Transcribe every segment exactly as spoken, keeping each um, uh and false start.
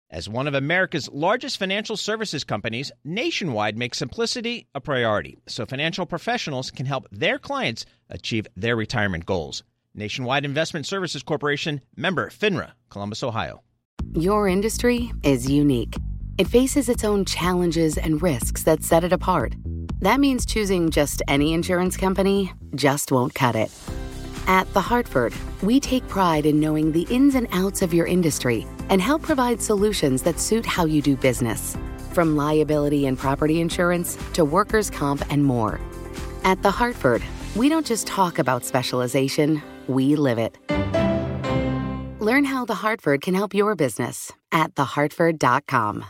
As one of America's largest financial services companies, Nationwide makes simplicity a priority so financial professionals can help their clients achieve their retirement goals. Nationwide Investment Services Corporation, member FINRA, Columbus, Ohio. Your industry is unique. It faces its own challenges and risks that set it apart. That means choosing just any insurance company just won't cut it. At The Hartford, we take pride in knowing the ins and outs of your industry and help provide solutions that suit how you do business. From liability and property insurance to workers' comp and more. At The Hartford, we don't just talk about specialization, we live it. Learn how The Hartford can help your business at the hartford dot com.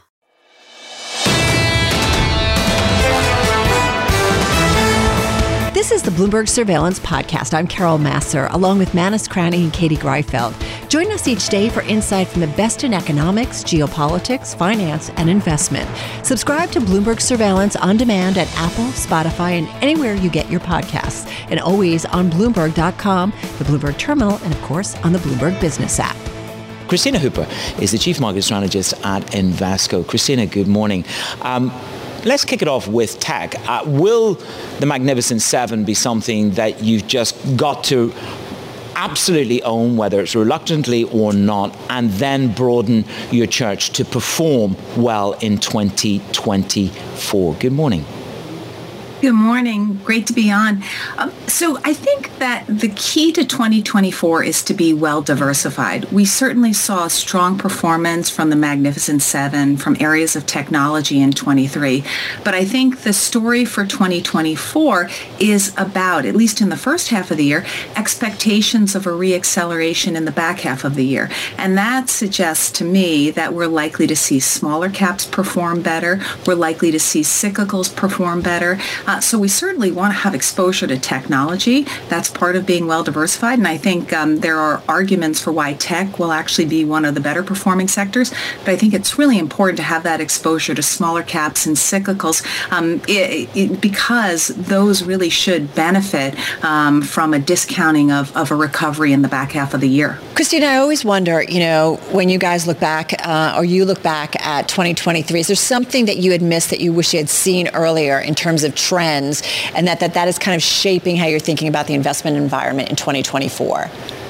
This is the Bloomberg Surveillance Podcast. I'm Carol Massar, along with Manus Cranny and Katie Greifeld. Join us each day for insight from the best in economics, geopolitics, finance, and investment. Subscribe to Bloomberg Surveillance on demand at Apple, Spotify, and anywhere you get your podcasts. And always on Bloomberg dot com, the Bloomberg Terminal, and of course on the Bloomberg Business app. Christina Hooper is the Chief Market Strategist at Invesco. Christina, good morning. Um, Let's kick it off with tech. Uh, will the Magnificent Seven be something that you've just got to absolutely own, whether it's reluctantly or not, and then broaden your church to perform well in twenty twenty-four? Good morning. Good morning. Great to be on. Um, so I think that the key to twenty twenty-four is to be well diversified. We certainly saw strong performance from the Magnificent Seven, from areas of technology in twenty-three. But I think the story for twenty twenty-four is about, at least in the first half of the year, expectations of a reacceleration in the back half of the year. And that suggests to me that we're likely to see smaller caps perform better. We're likely to see cyclicals perform better. Uh, so we certainly want to have exposure to technology. That's part of being well diversified. And I think um, there are arguments for why tech will actually be one of the better performing sectors. But I think it's really important to have that exposure to smaller caps and cyclicals um, it, it, because those really should benefit um, from a discounting of, of a recovery in the back half of the year. Christina, I always wonder, you know, when you guys look back uh, or you look back at twenty twenty-three, is there something that you had missed that you wish you had seen earlier in terms of trends? Trends, and that, that that is kind of shaping how you're thinking about the investment environment in twenty twenty-four?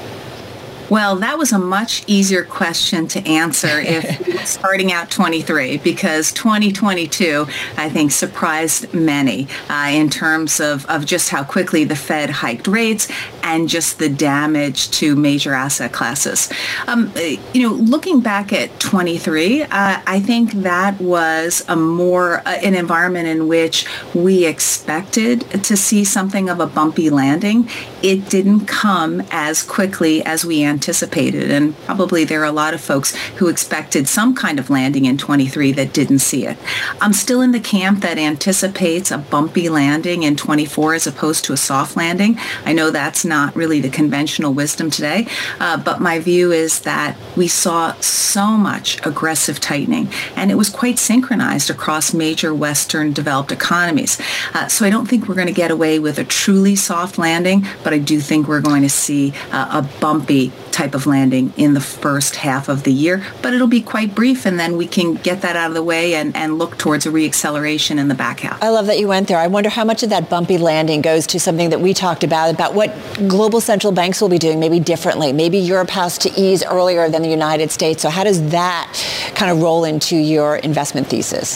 Well, that was a much easier question to answer if starting out twenty-three, because twenty twenty-two, I think, surprised many uh, in terms of, of just how quickly the Fed hiked rates and just the damage to major asset classes. Um, you know, looking back at twenty-three, uh, I think that was a more uh, an environment in which we expected to see something of a bumpy landing. It didn't come as quickly as we anticipated. anticipated, and probably there are a lot of folks who expected some kind of landing in twenty-three that didn't see it. I'm still in the camp that anticipates a bumpy landing in twenty-four as opposed to a soft landing. I know that's not really the conventional wisdom today, uh, but my view is that we saw so much aggressive tightening, and it was quite synchronized across major Western developed economies. Uh, so I don't think we're going to get away with a truly soft landing, but I do think we're going to see uh, a bumpy type of landing in the first half of the year, but it'll be quite brief, and then we can get that out of the way and, and look towards a reacceleration in the back half. I love that you went there. I wonder how much of that bumpy landing goes to something that we talked about, about what global central banks will be doing maybe differently. Maybe Europe has to ease earlier than the United States. So how does that kind of roll into your investment thesis?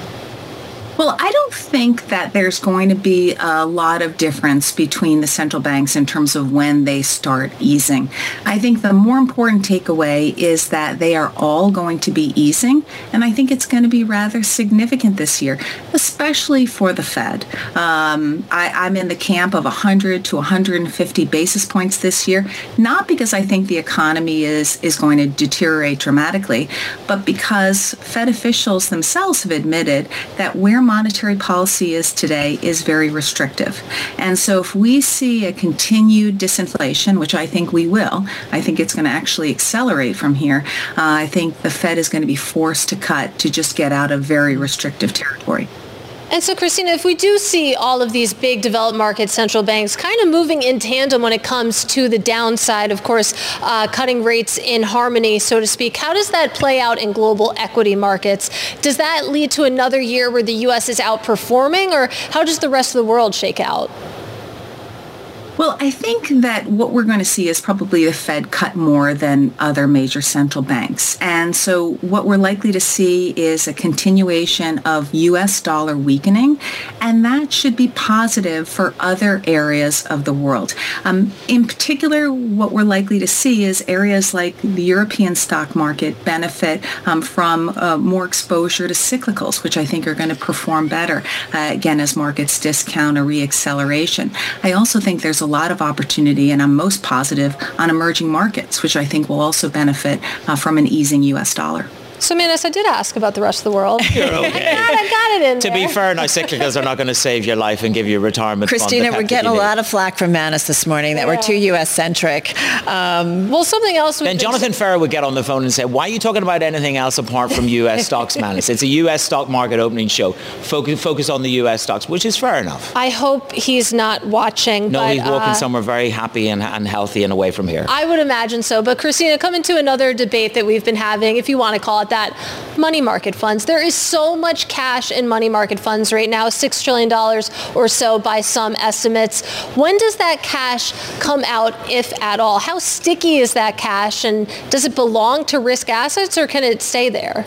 Well, I don't think that there's going to be a lot of difference between the central banks in terms of when they start easing. I think the more important takeaway is that they are all going to be easing, and I think it's going to be rather significant this year, especially for the Fed. Um, I, I'm in the camp of one hundred to one hundred fifty basis points this year, not because I think the economy is, is going to deteriorate dramatically, but because Fed officials themselves have admitted that where monetary policy is today is very restrictive. And so if we see a continued disinflation, which I think we will, I think it's going to actually accelerate from here, uh, I think the Fed is going to be forced to cut to just get out of very restrictive territory. And so, Christina, if we do see all of these big developed market central banks kind of moving in tandem when it comes to the downside, of course, uh, cutting rates in harmony, so to speak, how does that play out in global equity markets? Does that lead to another year where the U S is outperforming, or how does the rest of the world shake out? Well, I think that what we're going to see is probably the Fed cut more than other major central banks. And so what we're likely to see is a continuation of U S dollar weakening, and that should be positive for other areas of the world. Um, in particular, what we're likely to see is areas like the European stock market benefit um, from uh, more exposure to cyclicals, which I think are going to perform better, uh, again, as markets discount a reacceleration. I also think there's a lot of opportunity, and I'm most positive on emerging markets, which I think will also benefit uh, from an easing U S dollar. So, Manus, I did ask about the rest of the world. You're okay. I, got, I got it in To there. be fair, now cyclicals are not going to save your life and give you a retirement Christina, fund. we're getting a lot of flack from Manus this morning that Yeah. we're too U S-centric. Um, well, something else. Then Jonathan Ferrer would get on the phone and say, why are you talking about anything else apart from U S stocks, Manus? It's a U S stock market opening show. Focus, focus on the U S stocks, which is fair enough. I hope he's not watching. No, but, he's walking uh, somewhere very happy and, and healthy and away from here. I would imagine so. But Christina, coming to another debate that we've been having, if you want to call it that, money market funds. There is so much cash in money market funds right now, six trillion dollars or so by some estimates. When does that cash come out, if at all? How sticky is that cash, and does it belong to risk assets, or can it stay there?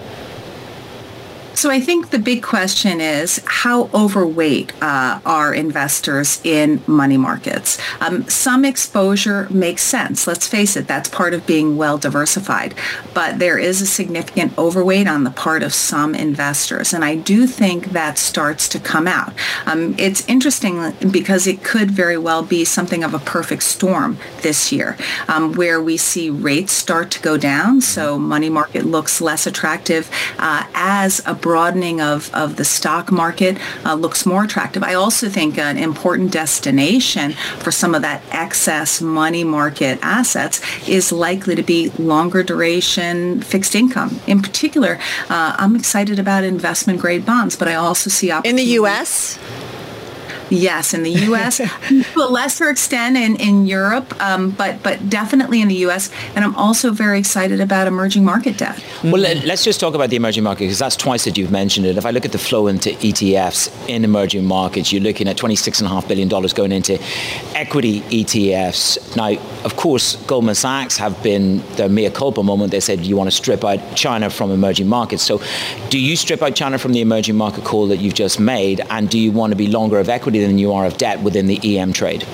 So I think the big question is, how overweight uh, are investors in money markets? Um, some exposure makes sense. Let's face it, that's part of being well diversified. But there is a significant overweight on the part of some investors. And I do think that starts to come out. Um, it's interesting because it could very well be something of a perfect storm this year, um, where we see rates start to go down. So money market looks less attractive uh, as a broadening of, of the stock market uh, looks more attractive. I also think an important destination for some of that excess money market assets is likely to be longer duration fixed income. In particular, uh, I'm excited about investment grade bonds, but I also see opportunity. in the U S? Yes, in the U S, to a lesser extent in, in Europe, um, but but definitely in the U S. And I'm also very excited about emerging market debt. Well, let, let's just talk about the emerging market, because that's twice that you've mentioned it. If I look at the flow into E T Fs in emerging markets, you're looking at twenty-six point five billion dollars going into equity E T Fs. Now, of course, Goldman Sachs have been their mea culpa moment. They said you want to strip out China from emerging markets. So do you strip out China from the emerging market call that you've just made, and do you want to be longer of equity than you are of debt within the E M trade?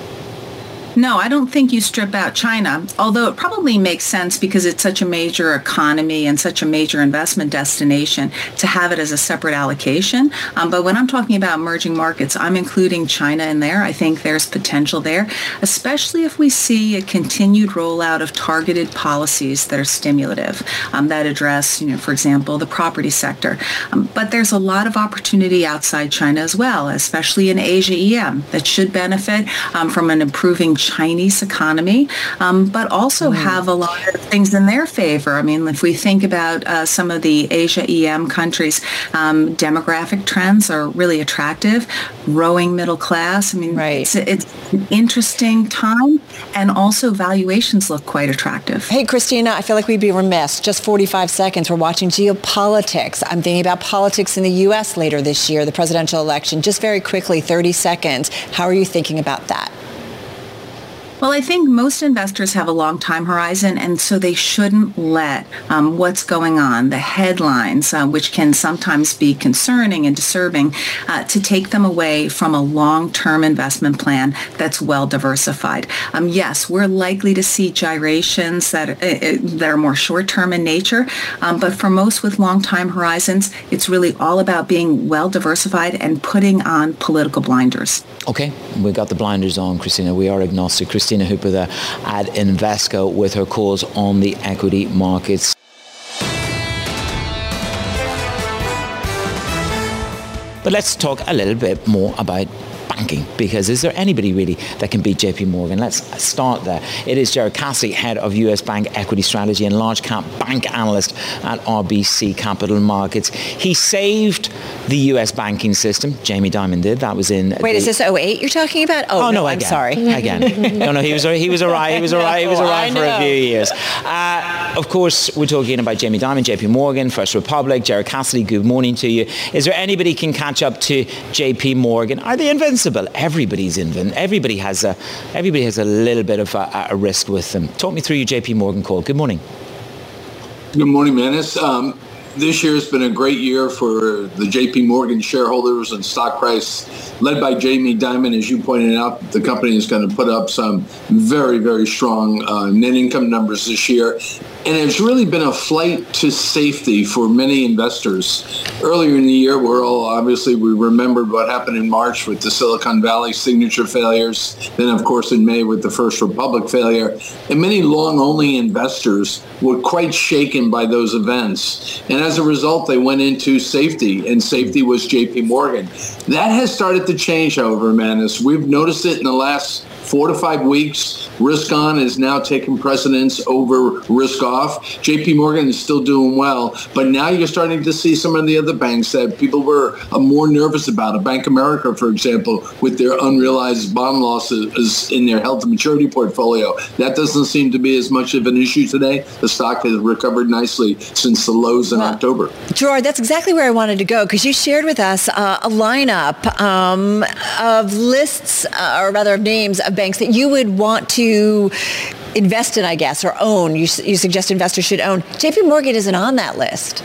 No, I don't think you strip out China, although it probably makes sense because it's such a major economy and such a major investment destination to have it as a separate allocation. Um, but when I'm talking about emerging markets, I'm including China in there. I think there's potential there, especially if we see a continued rollout of targeted policies that are stimulative, um, that address, you know, for example, the property sector. Um, but there's a lot of opportunity outside China as well, especially in Asia E M, that should benefit um, from an improving Chinese economy, um, but also mm. have a lot of things in their favor. I mean, if we think about uh, some of the Asia E M countries, um, demographic trends are really attractive, growing middle class. I mean, right. it's, it's an interesting time, and also valuations look quite attractive. Hey, Christina, I feel like we'd be remiss. Just forty-five seconds. We're watching geopolitics. I'm thinking about politics in the U S later this year, the presidential election. Just very quickly, thirty seconds. How are you thinking about that? Well, I think most investors have a long time horizon, and so they shouldn't let um, what's going on, the headlines, uh, which can sometimes be concerning and disturbing, uh, to take them away from a long-term investment plan that's well diversified. Um, yes, we're likely to see gyrations that are, uh, that are more short-term in nature, um, but for most with long time horizons, it's really all about being well diversified and putting on political blinders. Okay, we got the blinders on, Christina. We are agnostic. Christina Hooper there at Invesco with her calls on the equity markets. But let's talk a little bit more about banking, because is there anybody really that can beat J P Morgan? Let's start there. It is Gerard Cassidy, head of U S Bank Equity Strategy and large cap bank analyst at R B C Capital Markets. He saved the U S banking system. Jamie Dimon did. That was in. Wait, the, is this oh eight you're talking about? Oh, oh no, no, again, I'm sorry. Again, no, no, he was he was alright. He was alright. He was alright for a few years. Uh, of course, we're talking about Jamie Dimon, J P Morgan, First Republic, Gerard Cassidy. Good morning to you. Is there anybody can catch up to J P Morgan? Are they invincible? Everybody's invincible. Everybody has a everybody has a little bit of a, a risk with them. Talk me through your J P Morgan call. Good morning. Good morning, Manus. Um, this year has been a great year for the J P Morgan shareholders and stock price, led by Jamie Dimon. As you pointed out, the company is going to put up some very, very strong uh, net income numbers this year. And it's really been a flight to safety for many investors. Earlier in the year, we're all obviously, we remembered what happened in March with the Silicon Valley signature failures. Then, of course, in May with the First Republic failure. And many long-only investors were quite shaken by those events. And as a result, they went into safety, and safety was J P Morgan. That has started to change, however, Manus. We've noticed it in the last four to five weeks. Risk on is now taking precedence over risk off. J P Morgan is still doing well, but now you're starting to see some of the other banks that people were uh, more nervous about. A Bank of America, for example, with their unrealized bond losses in their held to maturity portfolio. That doesn't seem to be as much of an issue today. The stock has recovered nicely since the lows in well, October. Gerard, that's exactly where I wanted to go, because you shared with us uh, a lineup um, of lists, uh, or rather of names of banks that you would want to invest in, I guess, or own. You, you suggest investors should own. J P Morgan isn't on that list.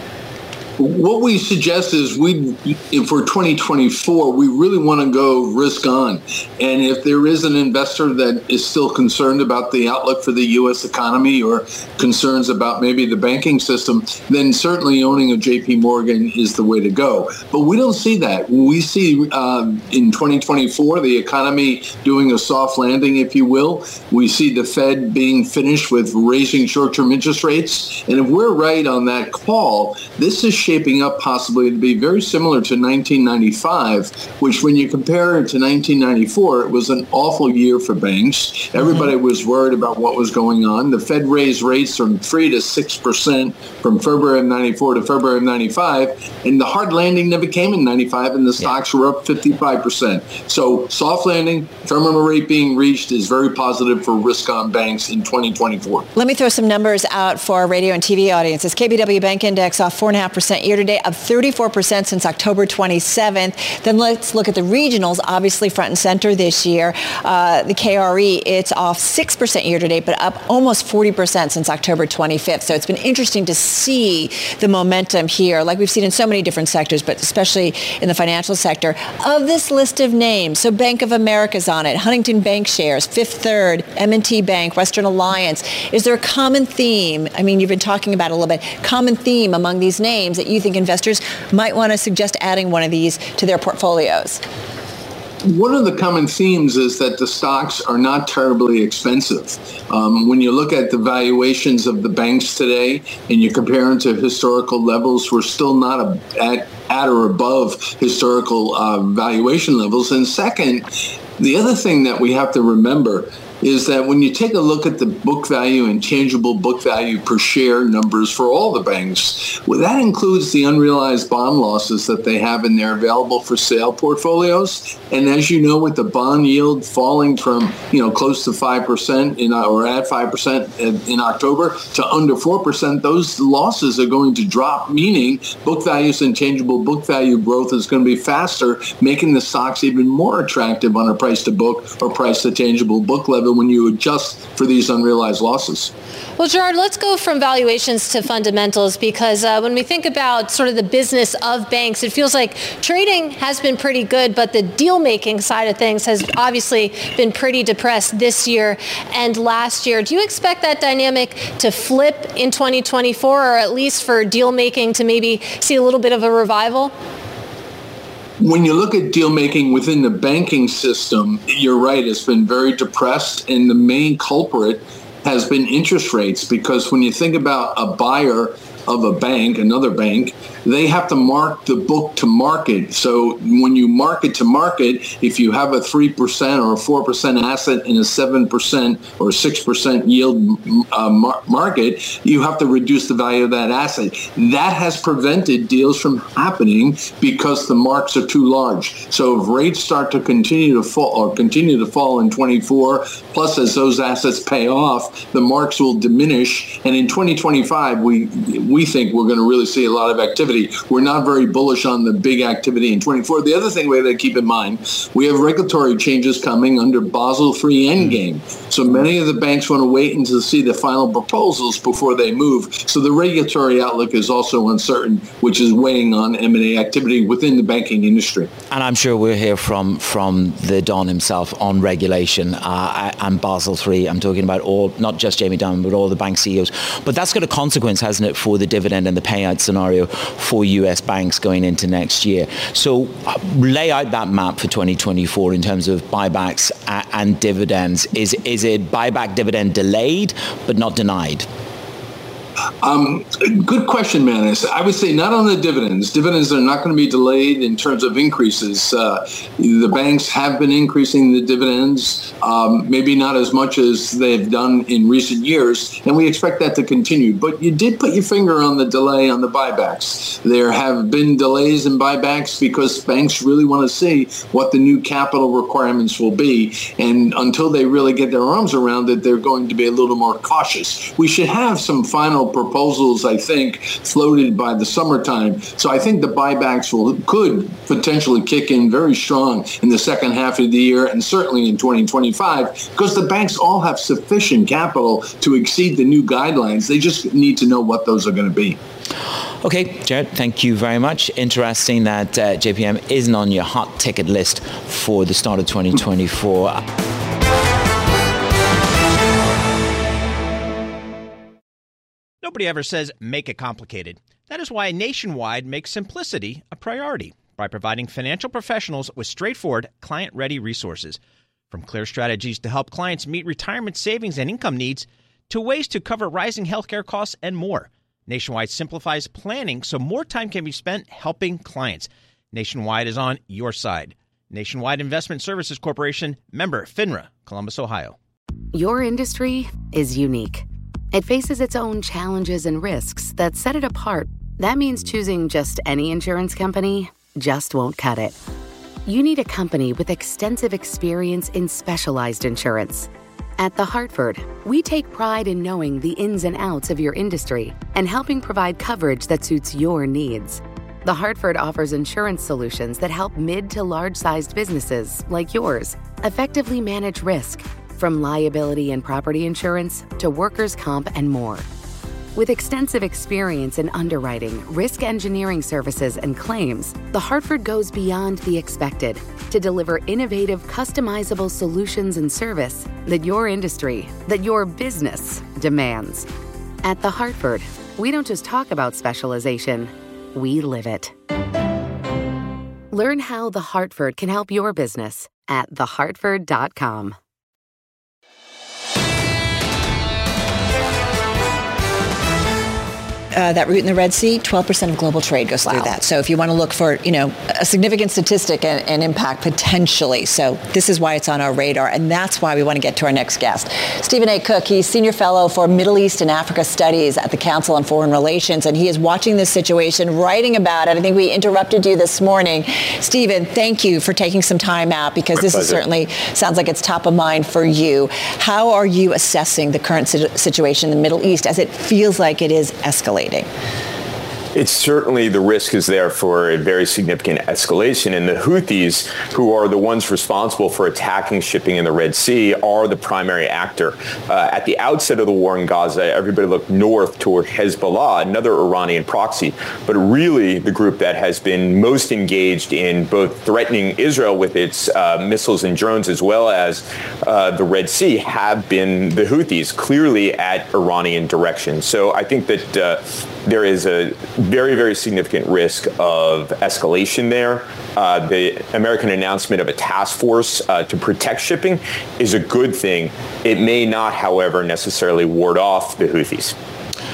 What we suggest is we, for twenty twenty-four, we really want to go risk on. And if there is an investor that is still concerned about the outlook for the U S economy or concerns about maybe the banking system, then certainly owning a J P Morgan is the way to go. But we don't see that. We see uh, in twenty twenty-four, the economy doing a soft landing, if you will. We see the Fed being finished with raising short-term interest rates. And if we're right on that call, this is shaping up possibly to be very similar to nineteen ninety-five, which when you compare it to nineteen ninety-four, it was an awful year for banks. Everybody mm-hmm. was worried about what was going on. The Fed raised rates from three to six percent from February of ninety-four to February of ninety-five, and the hard landing never came in ninety-five, and the stocks yeah. were up fifty-five percent. So soft landing, terminal rate being reached is very positive for risk-on banks in twenty twenty-four. Let me throw some numbers out for our radio and T V audiences. K B W Bank Index off four point five percent year-to-date, up thirty-four percent since October twenty-seventh. Then let's look at the regionals, obviously front and center this year. Uh, the K R E, it's off six percent year-to-date, but up almost forty percent since October twenty-fifth. So it's been interesting to see the momentum here, like we've seen in so many different sectors, but especially in the financial sector. Of this list of names, so Bank of America's on it, Huntington Bank shares, Fifth Third, M and T Bank, Western Alliance. Is there a common theme? I mean, you've been talking about it a little bit. Common theme among these names that you think investors might want to suggest adding one of these to their portfolios? One of the common themes is that the stocks are not terribly expensive. Um, when you look at the valuations of the banks today and you compare them to historical levels, we're still not a, at, at or above historical uh, valuation levels. And second, the other thing that we have to remember is that when you take a look at the book value and tangible book value per share numbers for all the banks, well, that includes the unrealized bond losses that they have in their available for sale portfolios. And as you know, with the bond yield falling from, you know, close to five percent in, or at five percent in, in October to under four percent, those losses are going to drop, meaning book values and tangible book value growth is going to be faster, making the stocks even more attractive on a price to book or price to tangible book level when you adjust for these unrealized losses. Well, Gerard, let's go from valuations to fundamentals, because uh, when we think about sort of the business of banks, it feels like trading has been pretty good, but the deal-making side of things has obviously been pretty depressed this year and last year. Do you expect that dynamic to flip in twenty twenty-four, or at least for deal-making to maybe see a little bit of a revival? When you look at deal making within the banking system, you're right, it's been very depressed, and the main culprit has been interest rates, because when you think about a buyer of a bank, another bank, they have to mark the book to market. So when you market to market, if you have a three percent or a four percent asset in a seven percent or six percent yield uh, mar- market, you have to reduce the value of that asset. That has prevented deals from happening because the marks are too large. So if rates start to continue to fall or continue to fall in twenty-four, plus as those assets pay off, the marks will diminish. And in twenty twenty-five, we we think we're going to really see a lot of activity. We're not very bullish on the big activity in twenty-four. The other thing we have to keep in mind, we have regulatory changes coming under Basel three Endgame. So many of the banks want to wait until see the final proposals before they move. So the regulatory outlook is also uncertain, which is weighing on M and A activity within the banking industry. And I'm sure we'll hear from, from the Don himself on regulation uh, and Basel three. I'm talking about all, not just Jamie Dimon, but all the bank C E Os. But that's got a consequence, hasn't it, for the dividend and the payout scenario for U S banks going into next year. So uh, lay out that map for twenty twenty-four in terms of buybacks a- and dividends. Is, is it buyback dividend delayed but not denied? Um, good question, Manus. I would say not on the dividends. Dividends are not going to be delayed in terms of increases. Uh, the banks have been increasing the dividends, um, maybe not as much as they've done in recent years, and we expect that to continue. But you did put your finger on the delay on the buybacks. There have been delays in buybacks because banks really want to see what the new capital requirements will be, and until they really get their arms around it, they're going to be a little more cautious. We should have some final proposals, I think, floated by the summertime. So I think the buybacks will could potentially kick in very strong in the second half of the year and certainly in twenty twenty-five because the banks all have sufficient capital to exceed the new guidelines. They just need to know what those are going to be. Okay, Jared, thank you very much. Interesting that uh, J P M isn't on your hot ticket list for the start of twenty twenty-four. Nobody ever says make it complicated. That is why Nationwide makes simplicity a priority by providing financial professionals with straightforward, client-ready resources. From clear strategies to help clients meet retirement savings and income needs, to ways to cover rising healthcare costs and more. Nationwide simplifies planning so more time can be spent helping clients. Nationwide is on your side. Nationwide Investment Services Corporation, member FINRA, Columbus, Ohio. Your industry is unique. It faces its own challenges and risks that set it apart. That means choosing just any insurance company just won't cut it. You need a company with extensive experience in specialized insurance. At The Hartford, we take pride in knowing the ins and outs of your industry and helping provide coverage that suits your needs. The Hartford offers insurance solutions that help mid to large-sized businesses like yours effectively manage risk, from liability and property insurance to workers' comp and more. With extensive experience in underwriting, risk engineering services, and claims, The Hartford goes beyond the expected to deliver innovative, customizable solutions and service that your industry, that your business demands. At The Hartford, we don't just talk about specialization, we live it. Learn how The Hartford can help your business at the hartford dot com. Uh, that route in the Red Sea, twelve percent of global trade goes wow. through that. So if you want to look for, you know, a significant statistic and, and impact potentially. So this is why it's on our radar. And that's why we want to get to our next guest. Stephen A. Cook, he's Senior Fellow for Middle East and Africa Studies at the Council on Foreign Relations. And he is watching this situation, writing about it. I think we interrupted you this morning. Stephen, thank you for taking some time out because My this pleasure. is certainly sounds like it's top of mind for you. How are you assessing the current situation in the Middle East as it feels like it is escalating? It's certainly, the risk is there for a very significant escalation, and the Houthis, who are the ones responsible for attacking shipping in the Red Sea, are the primary actor. Uh, at the outset of the war in Gaza, everybody looked north toward Hezbollah, another Iranian proxy, but really the group that has been most engaged in both threatening Israel with its uh, missiles and drones as well as uh, the Red Sea have been the Houthis, clearly at Iranian direction. So I think that uh, there is a very, very significant risk of escalation there. Uh, the American announcement of a task force uh, to protect shipping is a good thing. It may not, however, necessarily ward off the Houthis.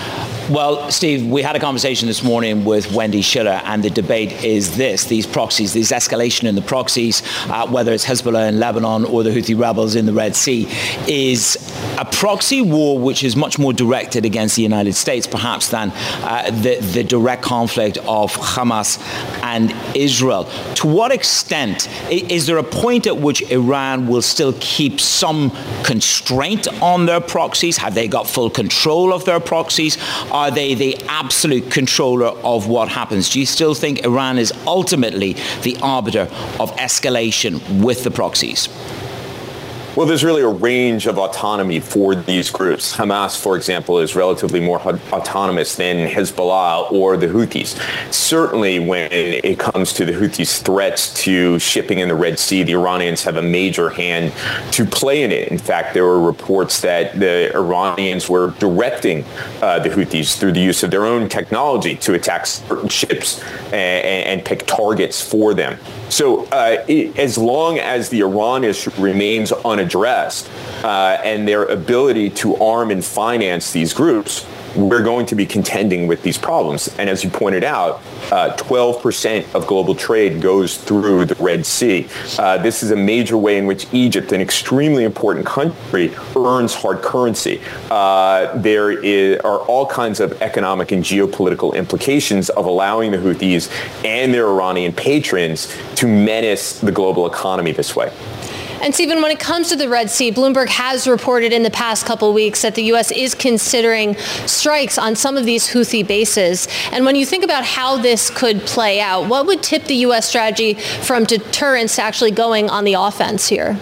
Well, Steve, we had a conversation this morning with Wendy Schiller, and the debate is this: these proxies, this escalation in the proxies, uh, whether it's Hezbollah in Lebanon or the Houthi rebels in the Red Sea, is a proxy war which is much more directed against the United States, perhaps, than uh, the, the direct conflict of Hamas and Israel. To what extent is there a point at which Iran will still keep some constraint on their proxies? Have they got full control of their proxies? Are they the absolute controller of what happens? Do you still think Iran is ultimately the arbiter of escalation with the proxies? Well, there's really a range of autonomy for these groups. Hamas, for example, is relatively more autonomous than Hezbollah or the Houthis. Certainly when it comes to the Houthis' threats to shipping in the Red Sea, the Iranians have a major hand to play in it. In fact, there were reports that the Iranians were directing uh, the Houthis through the use of their own technology to attack certain ships and, and pick targets for them. So uh, it, as long as the Iran issue remains unaddressed uh, and their ability to arm and finance these groups, we're going to be contending with these problems. And as you pointed out, uh, twelve percent of global trade goes through the Red Sea. Uh, this is a major way in which Egypt, an extremely important country, earns hard currency. Uh, there is, are all kinds of economic and geopolitical implications of allowing the Houthis and their Iranian patrons to menace the global economy this way. And Stephen, when it comes to the Red Sea, Bloomberg has reported in the past couple of weeks that the U S is considering strikes on some of these Houthi bases. And when you think about how this could play out, what would tip the U S strategy from deterrence to actually going on the offense here?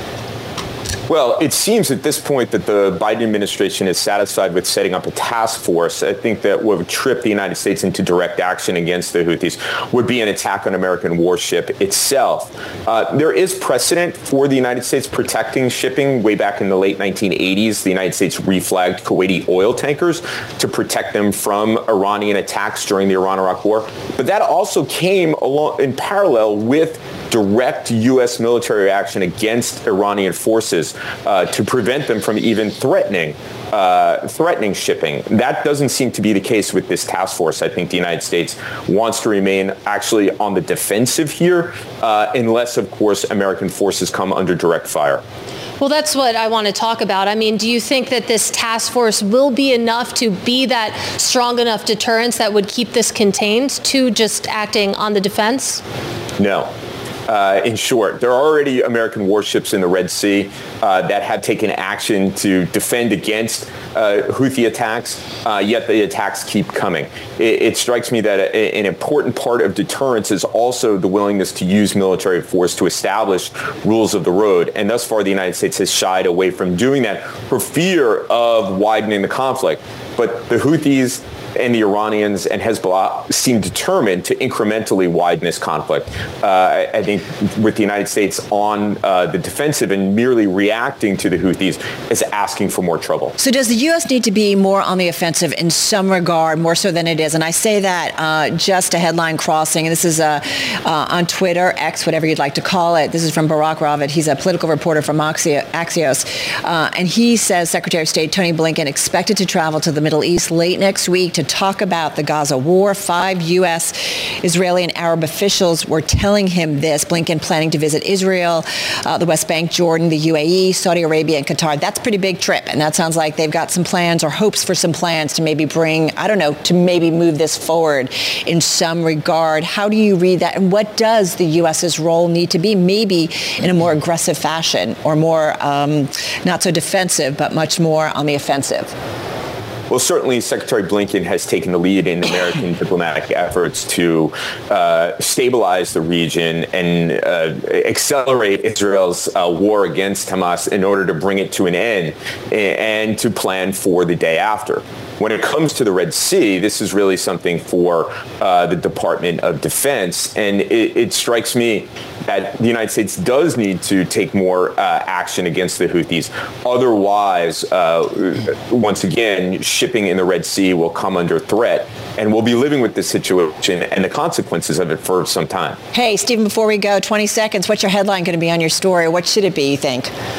Well, it seems at this point that the Biden administration is satisfied with setting up a task force. I think that what would trip the United States into direct action against the Houthis would be an attack on American warship itself. Uh, there is precedent for the United States protecting shipping. Way back in the late nineteen eighties, the United States reflagged Kuwaiti oil tankers to protect them from Iranian attacks during the Iran-Iraq War. But that also came along in parallel with direct U S military action against Iranian forces uh, to prevent them from even threatening uh, threatening shipping. That doesn't seem to be the case with this task force. I think the United States wants to remain actually on the defensive here, uh, unless, of course, American forces come under direct fire. Well, that's what I want to talk about. I mean, do you think that this task force will be enough to be that strong enough deterrence that would keep this contained to just acting on the defense? No. Uh, in short, there are already American warships in the Red Sea uh, that have taken action to defend against uh, Houthi attacks, uh, yet the attacks keep coming. It, it strikes me that a, an important part of deterrence is also the willingness to use military force to establish rules of the road. And thus far, the United States has shied away from doing that for fear of widening the conflict. But the Houthis and the Iranians and Hezbollah seem determined to incrementally widen this conflict. Uh, I, I think with the United States on uh, the defensive and merely reacting to the Houthis is asking for more trouble. So does the U S need to be more on the offensive in some regard, more so than it is? And I say that uh, just a headline crossing. And this is uh, uh, on Twitter, X, whatever you'd like to call it. This is from Barack Ravid. He's a political reporter from Axios. Uh, and he says Secretary of State Tony Blinken expected to travel to the Middle East late next week to talk about the Gaza war. Five U S, Israeli, and Arab officials were telling him this. Blinken planning to visit Israel, uh, the West Bank, Jordan, the U A E, Saudi Arabia, and Qatar. That's a pretty big trip. And that sounds like they've got some plans or hopes for some plans to maybe bring, I don't know, to maybe move this forward in some regard. How do you read that? And what does the U S's role need to be? Maybe in a more aggressive fashion or more um, not so defensive, but much more on the offensive. Well, certainly Secretary Blinken has taken the lead in American diplomatic efforts to uh, stabilize the region and uh, accelerate Israel's uh, war against Hamas in order to bring it to an end and to plan for the day after. When it comes to the Red Sea, this is really something for uh, the Department of Defense. And it, it strikes me that the United States does need to take more uh, action against the Houthis. Otherwise, uh, once again, shipping in the Red Sea will come under threat. And we'll be living with this situation and the consequences of it for some time. Hey, Stephen, before we go, twenty seconds, what's your headline going to be on your story? What should it be, you think?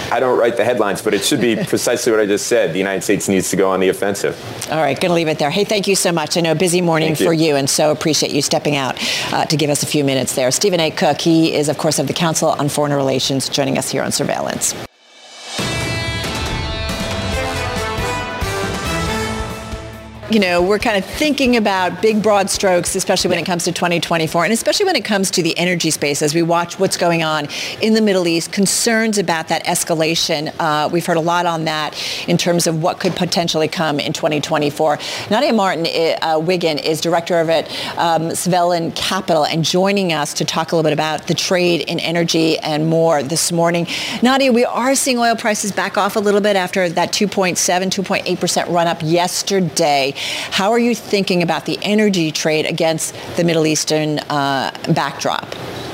I don't write the headlines, but it should be precisely what I just said. The United States needs to go on the offensive. All right, going to leave it there. Hey, thank you so much. I know busy morning for you, and so appreciate you stepping out uh, to give us a few minutes there. Stephen A. Cook, he is, of course, of the Council on Foreign Relations, joining us here on Surveillance. You know, we're kind of thinking about big, broad strokes, especially when it comes to twenty twenty-four, and especially when it comes to the energy space as we watch what's going on in the Middle East, concerns about that escalation. Uh, we've heard a lot on that in terms of what could potentially come in twenty twenty-four. Nadia Martin uh, Wiggin is director of it, um, Svelin Capital, and joining us to talk a little bit about the trade in energy and more this morning. Nadia, we are seeing oil prices back off a little bit after that two point seven, two point eight percent run up yesterday. How are you thinking about the energy trade against the Middle Eastern uh, backdrop?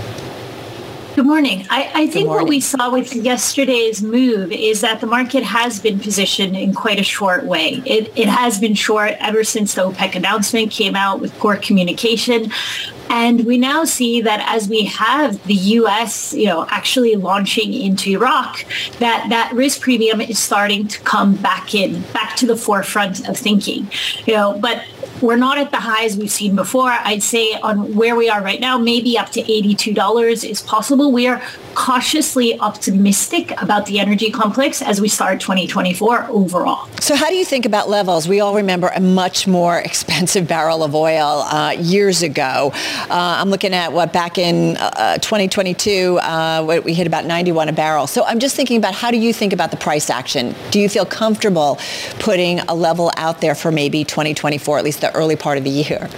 Good morning. I, I think morning. What we saw with yesterday's move is that the market has been positioned in quite a short way. It, it has been short ever since the OPEC announcement came out with poor communication. And we now see that as we have the U S, you know, actually launching into Iraq, that that risk premium is starting to come back in, back to the forefront of thinking, you know, but we're not at the highs we've seen before. I'd say on where we are right now, maybe up to eighty-two dollars is possible. We are cautiously optimistic about the energy complex as we start twenty twenty-four overall. So how do you think about levels? We all remember a much more expensive barrel of oil uh, years ago. Uh, I'm looking at what back in uh, twenty twenty-two, uh, we hit about ninety-one a barrel. So I'm just thinking about how do you think about the price action? Do you feel comfortable putting a level out there for maybe twenty twenty-four, at least the early part of the year?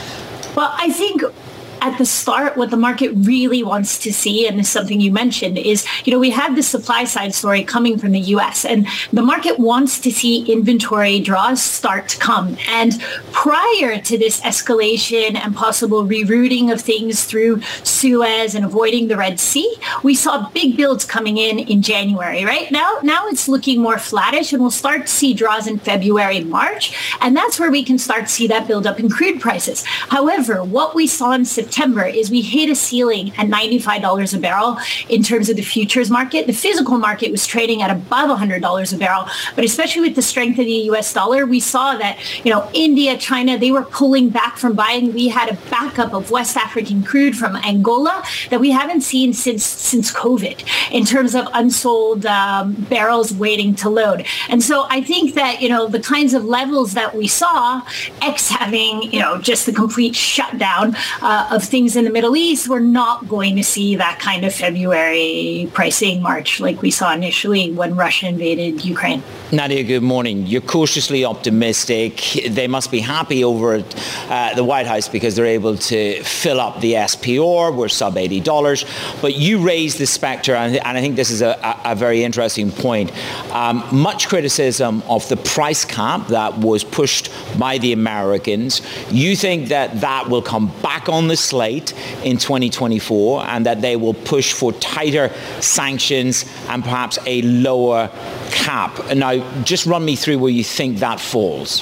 Well, I think at the start, what the market really wants to see, and is something you mentioned, is, you know, we have the supply side story coming from the U S, and the market wants to see inventory draws start to come. And prior to this escalation and possible rerouting of things through Suez and avoiding the Red Sea, we saw big builds coming in in January, right? Now, now it's looking more flattish, and we'll start to see draws in February, March, and that's where we can start to see that build up in crude prices. However, what we saw in September September is we hit a ceiling at ninety-five dollars a barrel in terms of the futures market. The physical market was trading at above one hundred dollars a barrel, but especially with the strength of the U S dollar, we saw that, you know, India, China, they were pulling back from buying. We had a backup of West African crude from Angola that we haven't seen since since COVID in terms of unsold um, barrels waiting to load. And so I think that, you know, the kinds of levels that we saw, X having, you know, just the complete shutdown uh, of things in the Middle East, we're not going to see that kind of February pricing March like we saw initially when Russia invaded Ukraine. Nadia, good morning. You're cautiously optimistic. They must be happy over at uh, the White House because they're able to fill up the S P R. We're sub eighty dollars. But you raised the specter, and, and I think this is a, a, a very interesting point. Um, much criticism of the price cap that was pushed by the Americans. You think that that will come back on the slate in twenty twenty-four and that they will push for tighter sanctions and perhaps a lower cap. Now, just run me through where you think that falls.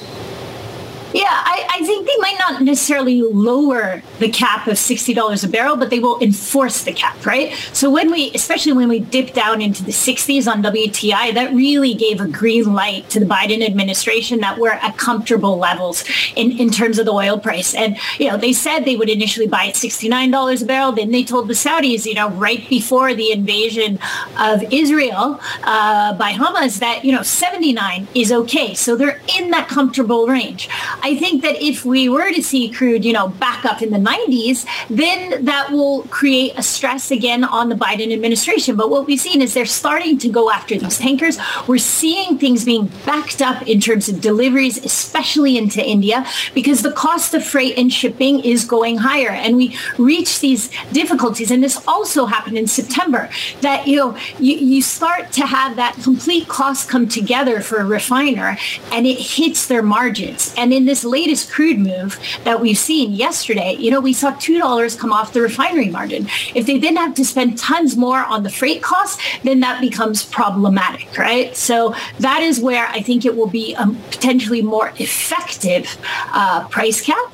Yeah, I, I think they might not necessarily lower the cap of sixty dollars a barrel, but they will enforce the cap, right? So when we, especially when we dip down into the sixties on W T I, that really gave a green light to the Biden administration that we're at comfortable levels in, in terms of the oil price. And, you know, they said they would initially buy at sixty-nine dollars a barrel. Then they told the Saudis, you know, right before the invasion of Israel uh, by Hamas that, you know, seventy-nine is okay. So they're in that comfortable range. I think that if we were to see crude, you know, back up in the nineties, then that will create a stress again on the Biden administration. But what we've seen is they're starting to go after these tankers. We're seeing things being backed up in terms of deliveries, especially into India, because the cost of freight and shipping is going higher. And we reach these difficulties. And this also happened in September, that, you know, you, you start to have that complete cost come together for a refiner, and it hits their margins. And in this this latest crude move that we've seen yesterday, you know, we saw two dollars come off the refinery margin. If they then have to spend tons more on the freight costs, then that becomes problematic, right? So that is where I think it will be a potentially more effective uh, price cap.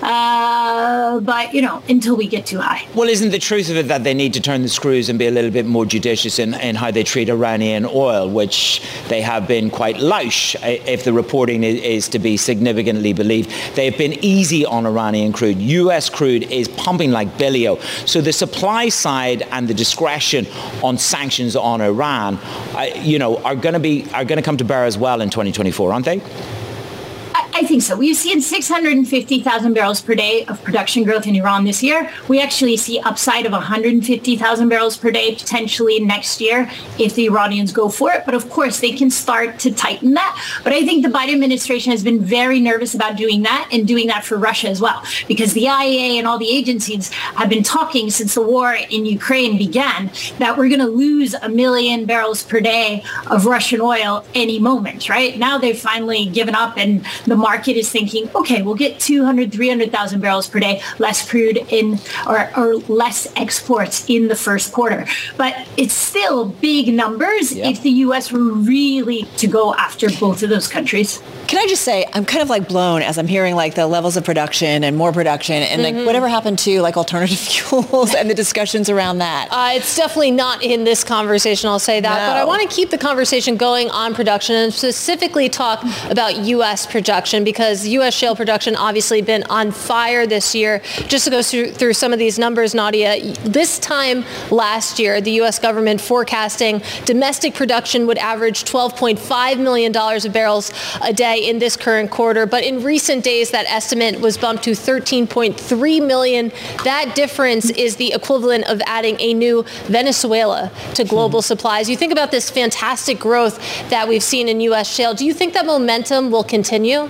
Uh, but, you know, until we get too high. Well, isn't the truth of it that they need to turn the screws and be a little bit more judicious in, in how they treat Iranian oil, which they have been quite louche, if the reporting is, is to be significantly believed. They have been easy on Iranian crude. U S crude is pumping like billio. So the supply side and the discretion on sanctions on Iran, uh, you know, are going to be are going to come to bear as well in twenty twenty-four, aren't they? I think so. We've seen six hundred fifty thousand barrels per day of production growth in Iran this year. We actually see upside of one hundred fifty thousand barrels per day potentially next year if the Iranians go for it. But of course, they can start to tighten that. But I think the Biden administration has been very nervous about doing that and doing that for Russia as well, because the I E A and all the agencies have been talking since the war in Ukraine began that we're going to lose a million barrels per day of Russian oil any moment, right? Now they've finally given up, and the market is thinking, okay, we'll get two hundred, three hundred thousand barrels per day, less crude in, or, or less exports in the first quarter. But it's still big numbers yep. if the U S were really to go after both of those countries. Can I just say, I'm kind of like blown as I'm hearing like the levels of production and more production and mm-hmm. like whatever happened to like alternative fuels and the discussions around that. Uh, it's definitely not in this conversation, I'll say that. No. But I want to keep the conversation going on production and specifically talk about U S production, because U S shale production obviously been on fire this year. Just to go through, through some of these numbers, Nadia, this time last year, the U S government forecasting domestic production would average twelve point five million dollars of barrels a day in this current quarter. But in recent days, that estimate was bumped to thirteen point three million. That difference is the equivalent of adding a new Venezuela to global supplies. You think about this fantastic growth that we've seen in U S shale. Do you think that momentum will continue?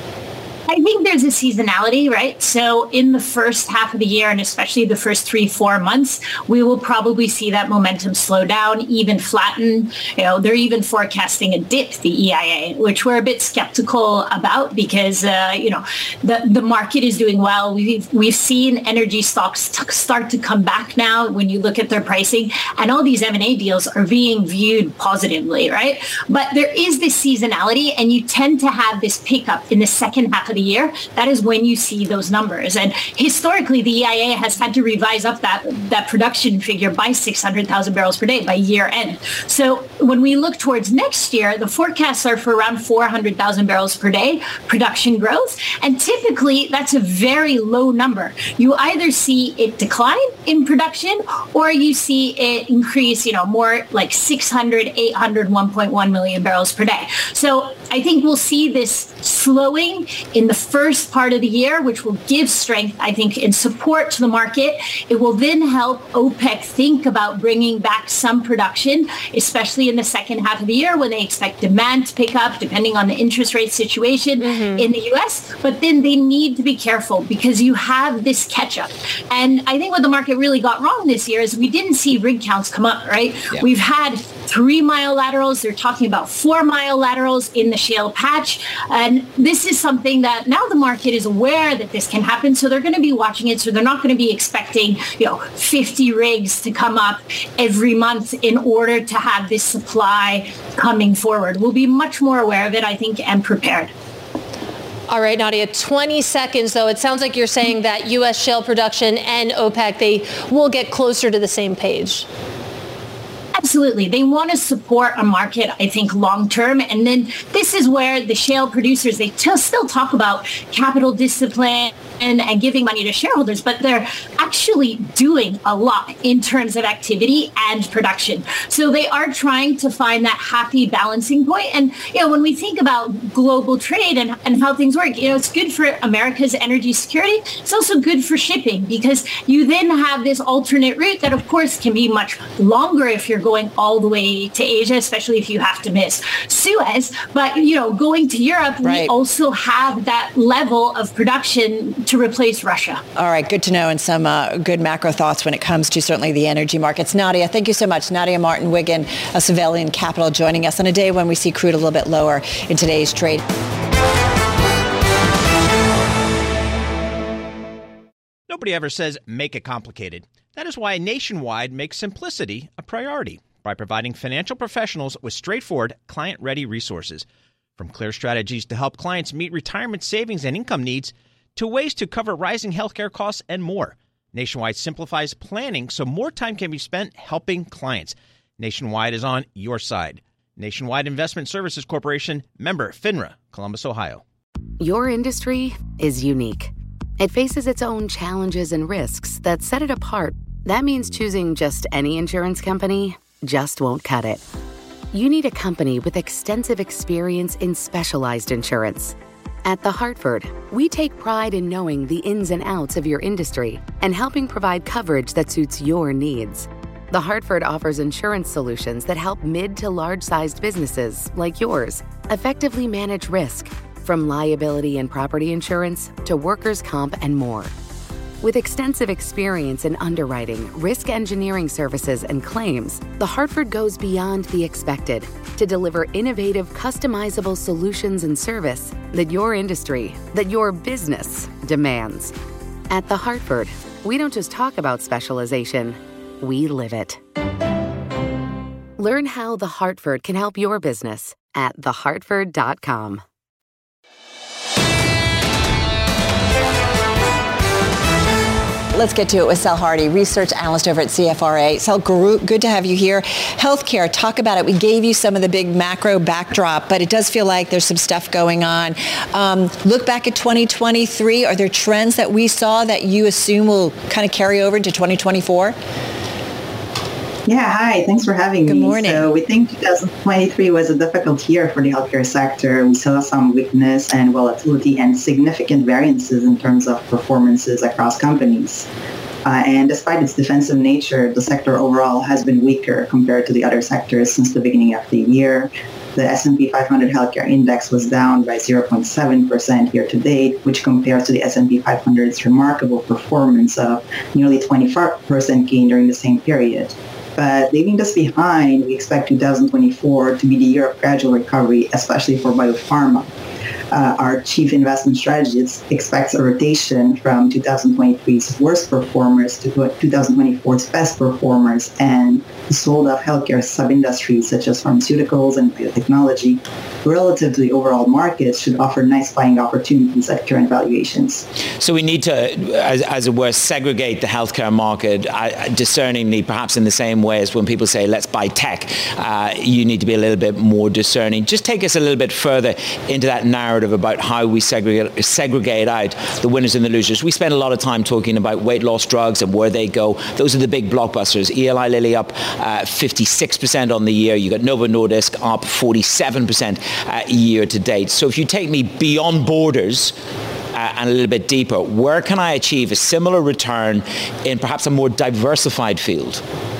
I think there's a seasonality, right? So in the first half of the year, and especially the first three, four months, we will probably see that momentum slow down, even flatten. You know, they're even forecasting a dip, the E I A, which we're a bit skeptical about because, uh, you know, the, the market is doing well. We've, we've seen energy stocks t- start to come back now when you look at their pricing, and all these M and A deals are being viewed positively, right? But there is this seasonality, and you tend to have this pickup in the second half of the year. That is when you see those numbers. And historically, the E I A has had to revise up that, that production figure by six hundred thousand barrels per day by year end. So when we look towards next year, the forecasts are for around four hundred thousand barrels per day production growth. And typically, that's a very low number. You either see it decline in production or you see it increase, you know, more like six hundred, eight hundred, one point one million barrels per day. So I think we'll see this slowing in the first part of the year, which will give strength, I think, and support to the market. It will then help OPEC think about bringing back some production, especially in the second half of the year when they expect demand to pick up, depending on the interest rate situation mm-hmm. in the U S. But then they need to be careful because you have this catch-up. And I think what the market really got wrong this year is we didn't see rig counts come up, right? Yeah. We've had three-mile laterals. They're talking about four-mile laterals in the shale patch. And this is something that now the market is aware that this can happen, so they're going to be watching it. So they're not going to be expecting, you know, fifty rigs to come up every month in order to have this supply coming forward. We'll be much more aware of it, I think, and prepared. All right, Nadia, twenty seconds, though. It sounds like you're saying that U S shale production and OPEC, they will get closer to the same page. Absolutely. They want to support a market, I think, long term. And then this is where the shale producers, they t- still talk about capital discipline and, and giving money to shareholders, but they're actually doing a lot in terms of activity and production. So they are trying to find that happy balancing point. And, you know, when we think about global trade and, and how things work, you know, it's good for America's energy security. It's also good for shipping because you then have this alternate route that, of course, can be much longer if you're going all the way to Asia, especially if you have to miss Suez. But, you know, going to Europe, right. we also have that level of production to replace Russia. All right. Good to know, and some uh, good macro thoughts when it comes to certainly the energy markets. Nadia, thank you so much. Nadia Martin-Wiggin of Cevellian Capital joining us on a day when we see crude a little bit lower in today's trade. Nobody ever says make it complicated. That is why Nationwide makes simplicity a priority by providing financial professionals with straightforward, client-ready resources. From clear strategies to help clients meet retirement savings and income needs, to ways to cover rising healthcare costs and more. Nationwide simplifies planning so more time can be spent helping clients. Nationwide is on your side. Nationwide Investment Services Corporation, member FINRA, Columbus, Ohio. Your industry is unique. It faces its own challenges and risks that set it apart. That means choosing just any insurance company just won't cut it. You need a company with extensive experience in specialized insurance. At The Hartford, we take pride in knowing the ins and outs of your industry and helping provide coverage that suits your needs. The Hartford offers insurance solutions that help mid to large-sized businesses like yours effectively manage risk, from liability and property insurance to workers' comp and more. With extensive experience in underwriting, risk engineering services, and claims, The Hartford goes beyond the expected to deliver innovative, customizable solutions and service that your industry, that your business demands. At The Hartford, we don't just talk about specialization, we live it. Learn how The Hartford can help your business at the hartford dot com. Let's get to it with Sel Hardy, research analyst over at C F R A. Sel, good to have you here. Healthcare, talk about it. We gave you some of the big macro backdrop, but it does feel like there's some stuff going on. Um, look back at twenty twenty-three. Are there trends that we saw that you assume will kind of carry over into twenty twenty-four? Yeah, hi. Thanks for having Good me. morning. So we think twenty twenty-three was a difficult year for the healthcare sector. We saw some weakness and volatility and significant variances in terms of performances across companies. Uh, and despite its defensive nature, the sector overall has been weaker compared to the other sectors since the beginning of the year. The S and P five hundred Healthcare Index was down by zero point seven percent year to date, which compares to the S and P five hundred's remarkable performance of nearly twenty-four percent gain during the same period. But leaving this behind, we expect two thousand twenty-four to be the year of gradual recovery, especially for biopharma. Uh, our chief investment strategist expects a rotation from two thousand twenty-three's worst performers to two thousand twenty-four's best performers, and the sold-off healthcare sub-industries such as pharmaceuticals and biotechnology, relative to the overall market, should offer nice buying opportunities at current valuations. So we need to, as, as it were, segregate the healthcare market uh, discerningly, perhaps in the same way as when people say, let's buy tech. Uh, you need to be a little bit more discerning. Just take us a little bit further into that narrative about how we segregate, segregate out the winners and the losers. We spend a lot of time talking about weight loss drugs and where they go. Those are the big blockbusters. Eli Lilly up uh, fifty-six percent on the year. You got Novo Nordisk up forty-seven percent uh, year to date. So if you take me beyond borders uh, and a little bit deeper, where can I achieve a similar return in perhaps a more diversified field?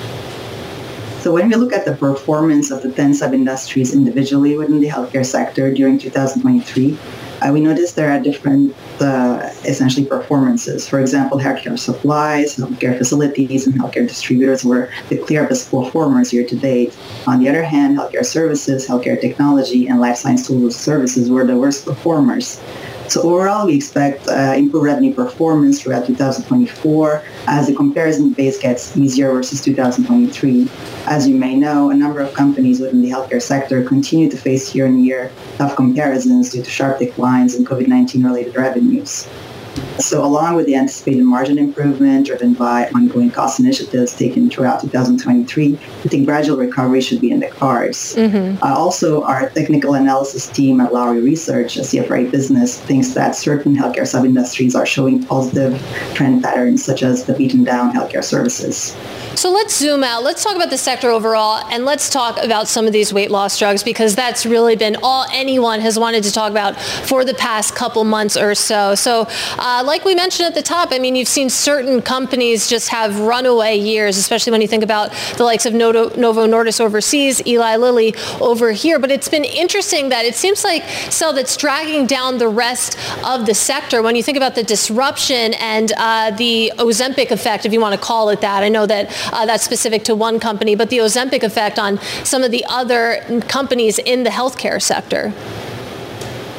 So when we look at the performance of the ten sub-industries individually within the healthcare sector during two thousand twenty-three, uh, we noticed there are different, uh, essentially, performances. For example, healthcare supplies, healthcare facilities, and healthcare distributors were the clear best performers year to date. On the other hand, healthcare services, healthcare technology, and life science tools services were the worst performers. So overall, we expect uh, improved revenue performance throughout two thousand twenty-four as the comparison base gets easier versus two thousand twenty-three. As you may know, a number of companies within the healthcare sector continue to face year-on-year tough comparisons due to sharp declines in COVID nineteen related revenues. So along with the anticipated margin improvement driven by ongoing cost initiatives taken throughout two thousand twenty-three, I think gradual recovery should be in the cards. Mm-hmm. Uh, also, our technical analysis team at Lowry Research, a C F R A business, thinks that certain healthcare sub-industries are showing positive trend patterns, such as the beaten down healthcare services. So let's zoom out. Let's talk about the sector overall, and let's talk about some of these weight loss drugs, because that's really been all anyone has wanted to talk about for the past couple months or so. So uh, like we mentioned at the top, I mean, you've seen certain companies just have runaway years, especially when you think about the likes of Novo, Novo Nordisk overseas, Eli Lilly over here. But it's been interesting that it seems like, Sel, that's dragging down the rest of the sector. When you think about the disruption and uh, the Ozempic effect, if you want to call it that, I know that Uh, that's specific to one company, but the Ozempic effect on some of the other companies in the healthcare sector.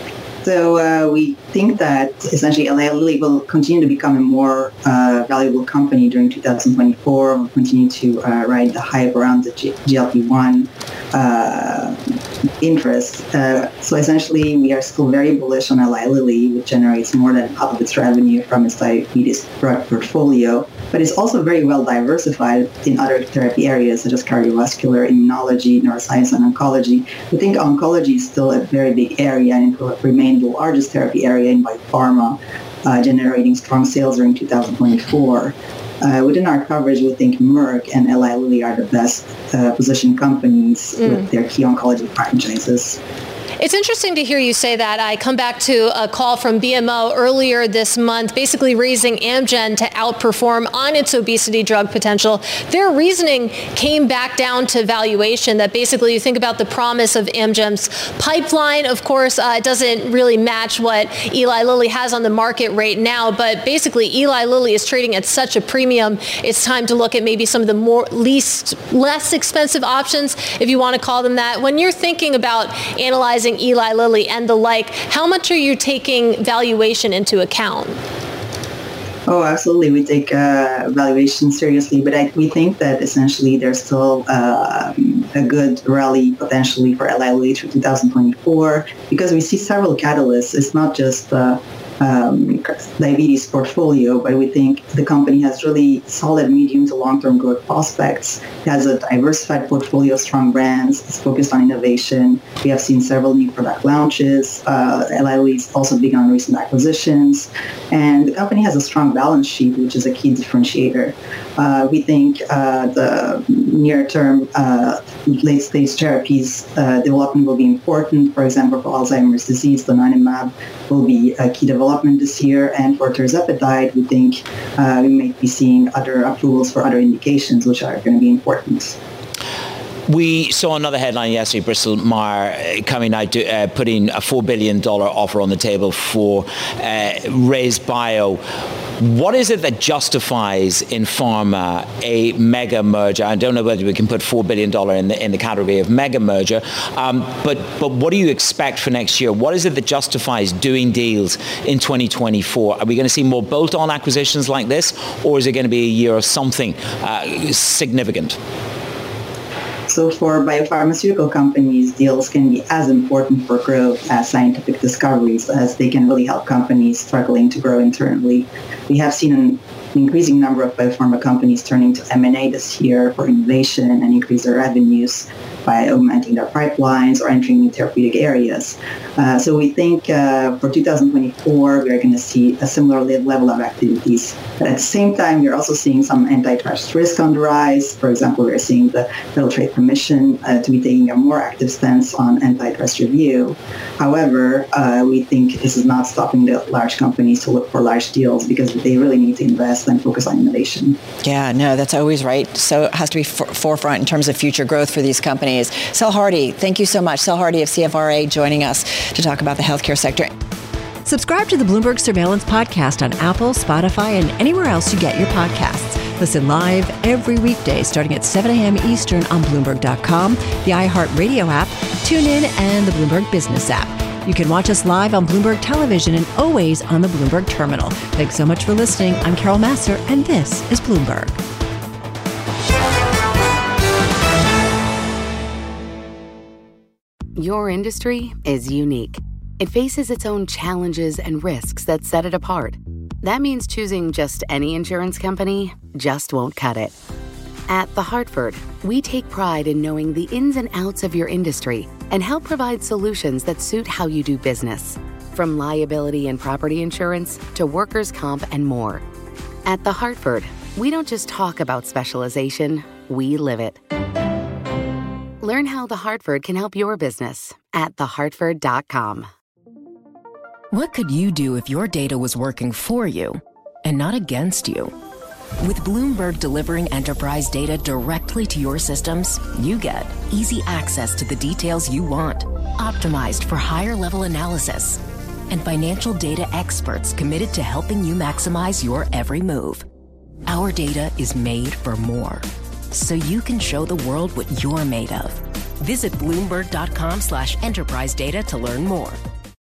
So uh, we think that essentially Eli Lilly will continue to become a more uh, valuable company during two thousand twenty-four. We'll continue to uh, ride the hype around the G L P one uh, interest. Uh, so essentially, we are still very bullish on Eli Lilly, which generates more than half of its revenue from its diabetes drug portfolio, but it's also very well diversified in other therapy areas such as cardiovascular, immunology, neuroscience, and oncology. We think oncology is still a very big area and it will remain the largest therapy area in biopharma, uh, generating strong sales during two thousand twenty-four. Uh, within our coverage, we think Merck and Eli Lilly are the best uh, positioned companies mm. with their key oncology franchises. It's interesting to hear you say that. I come back to a call from B M O earlier this month, basically raising Amgen to outperform on its obesity drug potential. Their reasoning came back down to valuation, that basically you think about the promise of Amgen's pipeline. Of course, uh, it doesn't really match what Eli Lilly has on the market right now, but basically Eli Lilly is trading at such a premium. It's time to look at maybe some of the more least, less expensive options, if you want to call them that. When you're thinking about analyzing Eli Lilly and the like, how much are you taking valuation into account? Oh, absolutely. We take uh, valuation seriously, but I, we think that essentially there's still uh, a good rally potentially for Eli Lilly through two thousand twenty-four because we see several catalysts. It's not just the um, diabetes portfolio, but we think the company has really solid medium to long-term growth prospects. It has a diversified portfolio of strong brands. It's focused on innovation. We have seen several new product launches. Uh, Eli Lilly is also big on recent acquisitions. And the company has a strong balance sheet, which is a key differentiator. Uh, we think uh, the near-term uh, late-stage therapies uh, development will be important. For example, for Alzheimer's disease, donanemab will be a key development this year. And for tirzepatide, we think uh, we may be seeing other approvals for other indications, which are going to be important. We saw another headline yesterday, Bristol Myers coming out, to, uh, putting a four billion dollars offer on the table for uh, RayzeBio. What is it that justifies in pharma a mega merger? I don't know whether we can put four billion dollars in the, in the category of mega merger, um, but, but what do you expect for next year? What is it that justifies doing deals in twenty twenty-four? Are we going to see more bolt-on acquisitions like this, or is it going to be a year of something uh, significant? So for biopharmaceutical companies, deals can be as important for growth as scientific discoveries, as they can really help companies struggling to grow internally. We have seen an increasing number of biopharma companies turning to M and A this year for innovation and increase their revenues by augmenting their pipelines or entering new therapeutic areas. Uh, so we think uh, for two thousand twenty-four, we're going to see a similar level of activities. But at the same time, we're also seeing some antitrust risk on the rise. For example, we're seeing the Federal Trade Commission uh, to be taking a more active stance on antitrust review. However, uh, we think this is not stopping the large companies to look for large deals because they really need to invest and focus on innovation. Yeah, no, that's always right. So it has to be for- forefront in terms of future growth for these companies. Sel Hardy, thank you so much. Sel Hardy of C F R A joining us to talk about the healthcare sector. Subscribe to the Bloomberg Surveillance Podcast on Apple, Spotify, and anywhere else you get your podcasts. Listen live every weekday starting at seven a.m. Eastern on Bloomberg dot com, the iHeartRadio app, TuneIn, and the Bloomberg Business app. You can watch us live on Bloomberg Television and always on the Bloomberg Terminal. Thanks so much for listening. I'm Carol Massar, and this is Bloomberg. Your industry is unique. It faces its own challenges and risks that set it apart. That means choosing just any insurance company just won't cut it. At The Hartford, we take pride in knowing the ins and outs of your industry and help provide solutions that suit how you do business. From liability and property insurance to workers' comp and more. At The Hartford, we don't just talk about specialization, we live it. Learn how The Hartford can help your business at the hartford dot com. What could you do if your data was working for you and not against you? With Bloomberg delivering enterprise data directly to your systems, you get easy access to the details you want, optimized for higher-level analysis, and financial data experts committed to helping you maximize your every move. Our data is made for more, so you can show the world what you're made of. Visit Bloomberg dot com slash enterprise data to learn more.